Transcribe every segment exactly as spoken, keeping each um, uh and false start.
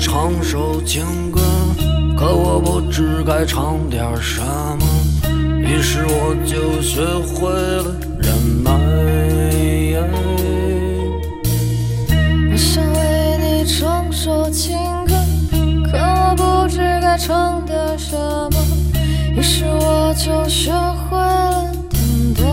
唱首情歌，可我不知该唱点什么，于是我就学会了忍耐。 我想为你唱首情歌，可我不知该唱点什么，于是我就学会了等待。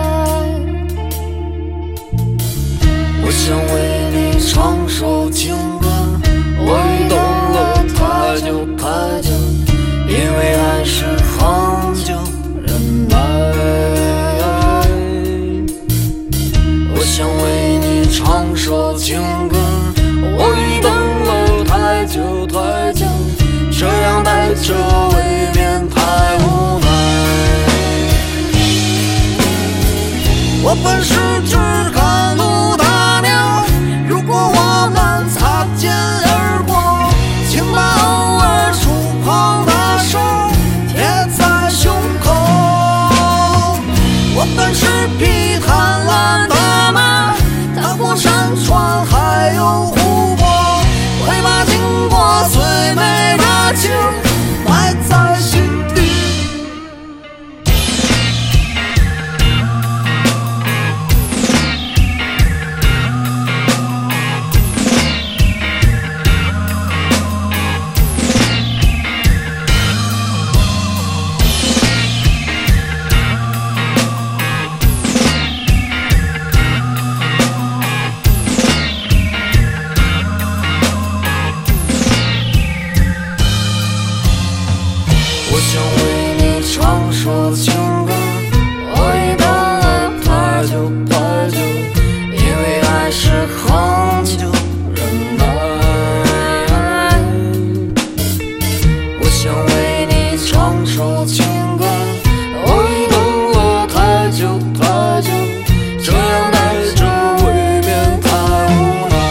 我想为你唱首情歌，我已等了太久太久，因为爱是恒久忍耐。我想为你唱首情歌，我已等了太久太久，这样带着未免太无奈。我本是只赶路的鸟，如果我们擦肩而过，请把偶尔触碰的手贴在胸口。我本是匹贪婪的马，踏过山川还有湖泊，会把经过最美的情埋在心底。我想为你唱首情歌，我已等了太久太久，因为爱是恒久忍耐。我想为你唱首情歌，我已等了太久太久，这样带着未免太无奈。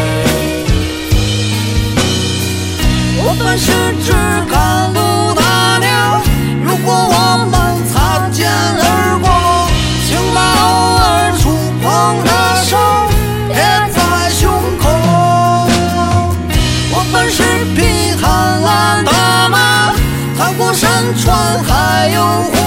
我本是只赶路如果我们擦肩而过，请把偶尔触碰的手贴在胸口。我本是匹贪婪的马，踏过山川还有